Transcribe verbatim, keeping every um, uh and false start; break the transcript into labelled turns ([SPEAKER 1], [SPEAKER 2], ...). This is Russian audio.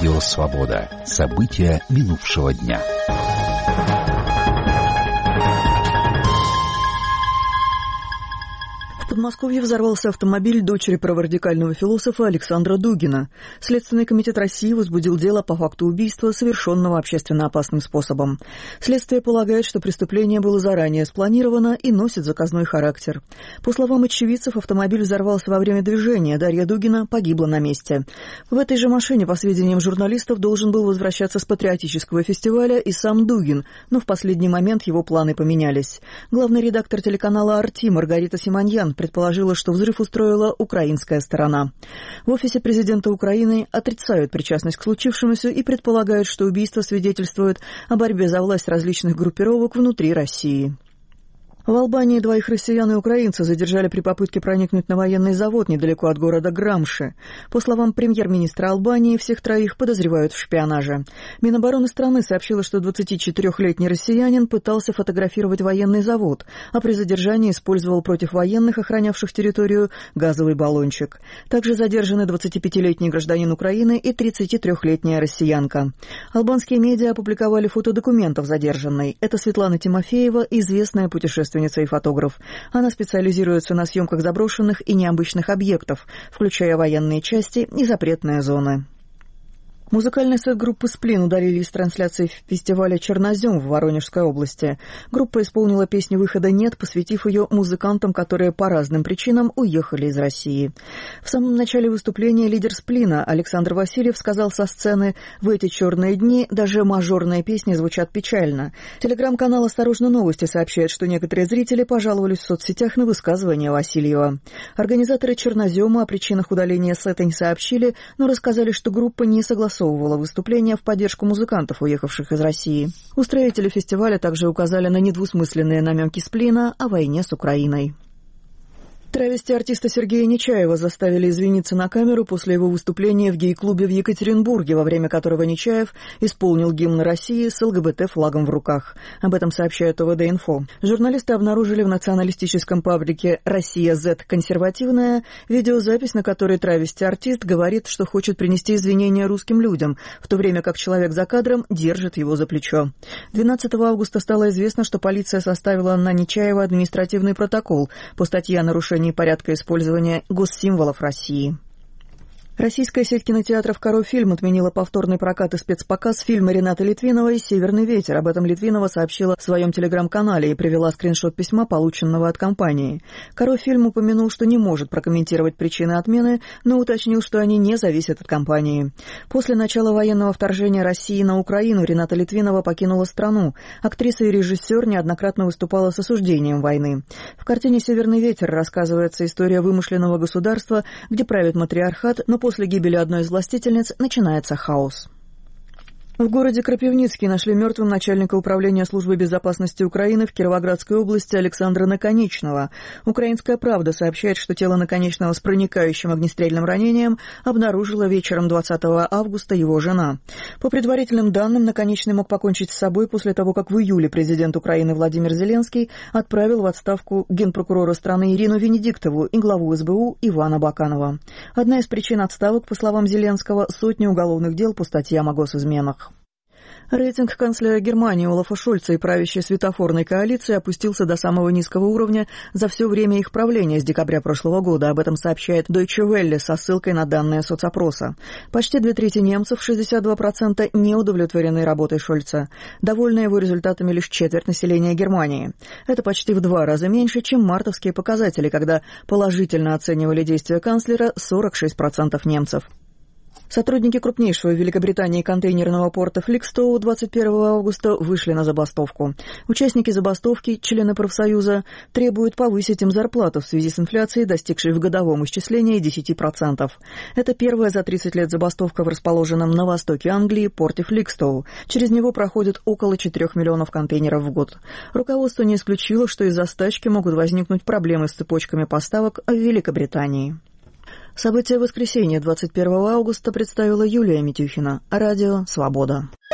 [SPEAKER 1] Радио «Свобода». События минувшего дня.
[SPEAKER 2] В Подмосковье взорвался автомобиль дочери праворадикального философа Александра Дугина. Следственный комитет России возбудил дело по факту убийства, совершенного общественно опасным способом. Следствие полагает, что преступление было заранее спланировано и носит заказной характер. По словам очевидцев, автомобиль взорвался во время движения. Дарья Дугина погибла на месте. В этой же машине, по сведениям журналистов, должен был возвращаться с патриотического фестиваля и сам Дугин, но в последний момент его планы поменялись. Главный редактор телеканала «Арти» Маргарита Симоньян предположила, что взрыв устроила украинская сторона. В офисе президента Украины отрицают причастность к случившемуся и предполагают, что убийство свидетельствует о борьбе за власть различных группировок внутри России. В Албании двоих россиян и украинца задержали при попытке проникнуть на военный завод недалеко от города Грамши. По словам премьер-министра Албании, всех троих подозревают в шпионаже. Минобороны страны сообщило, что двадцатичетырёхлетний россиянин пытался фотографировать военный завод, а при задержании использовал против военных, охранявших территорию, газовый баллончик. Также задержаны двадцатипятилетний гражданин Украины и тридцатитрёхлетняя россиянка. Албанские медиа опубликовали фото документов задержанной. Это Светлана Тимофеева, известная путешественница и фотограф. Она специализируется на съемках заброшенных и необычных объектов, включая военные части и запретные зоны. Музыкальный сет группы «Сплин» удалили из трансляции фестиваля «Чернозем» в Воронежской области. Группа исполнила песню «Выхода нет», посвятив ее музыкантам, которые по разным причинам уехали из России. В самом начале выступления лидер «Сплина» Александр Васильев сказал со сцены: «В эти черные дни даже мажорные песни звучат печально». Телеграм-канал «Осторожно, новости» сообщает, что некоторые зрители пожаловались в соцсетях на высказывания Васильева. Организаторы «Чернозема» о причинах удаления сета не сообщили, но рассказали, что группа не согласовывала выступление в поддержку музыкантов, уехавших из России. Устроители фестиваля также указали на недвусмысленные намеки «Сплина» о войне с Украиной. Травести артиста Сергея Нечаева заставили извиниться на камеру после его выступления в гей-клубе в Екатеринбурге, во время которого Нечаев исполнил гимн России с ЛГБТ-флагом в руках. Об этом сообщает ОВД-инфо. Журналисты обнаружили в националистическом паблике «Россия зет консервативная» видеозапись, на которой травести-артист говорит, что хочет принести извинения русским людям, в то время как человек за кадром держит его за плечо. двенадцатого августа стало известно, что полиция составила на Нечаева административный протокол по статье о нарушении порядка использования госсимволов России. Российская сеть кинотеатров «Каро-фильм» отменила повторный прокат и спецпоказ фильма Ренаты Литвиновой «Северный ветер». Об этом Литвинова сообщила в своем телеграм-канале и привела скриншот письма, полученного от компании. «Каро-фильм» упомянул, что не может прокомментировать причины отмены, но уточнил, что они не зависят от компании. После начала военного вторжения России на Украину Рената Литвинова покинула страну. Актриса и режиссер неоднократно выступала с осуждением войны. В картине «Северный ветер» рассказывается история вымышленного государства, где правит матриархат, но после гибели одной из властительниц начинается хаос. В городе Крапивницкий нашли мертвым начальника управления службы безопасности Украины в Кировоградской области Александра Наконечного. «Украинская правда» сообщает, что тело Наконечного с проникающим огнестрельным ранением обнаружила вечером двадцатого августа его жена. По предварительным данным, Наконечный мог покончить с собой после того, как в июле президент Украины Владимир Зеленский отправил в отставку генпрокурора страны Ирину Венедиктову и главу СБУ Ивана Баканова. Одна из причин отставок, по словам Зеленского, сотни уголовных дел по статьям о госизменах. Рейтинг канцлера Германии Олафа Шольца и правящей светофорной коалиции опустился до самого низкого уровня за все время их правления с декабря прошлого года. Об этом сообщает Deutsche Welle со ссылкой на данные соцопроса. Почти две трети немцев, шестьдесят два процента, не удовлетворены работой Шольца. Довольны его результатами лишь четверть населения Германии. Это почти в два раза меньше, чем мартовские показатели, когда положительно оценивали действия канцлера сорок шесть процентов немцев. Сотрудники крупнейшего в Великобритании контейнерного порта Фликстоу двадцать первого августа вышли на забастовку. Участники забастовки, члены профсоюза, требуют повысить им зарплату в связи с инфляцией, достигшей в годовом исчислении десять процентов. Это первая за тридцать лет забастовка в расположенном на востоке Англии порте Фликстоу. Через него проходит около четырех миллионов контейнеров в год. Руководство не исключило, что из-за стачки могут возникнуть проблемы с цепочками поставок в Великобритании. События воскресенья двадцать первого августа представила Юлия Митюхина. Радио «Свобода».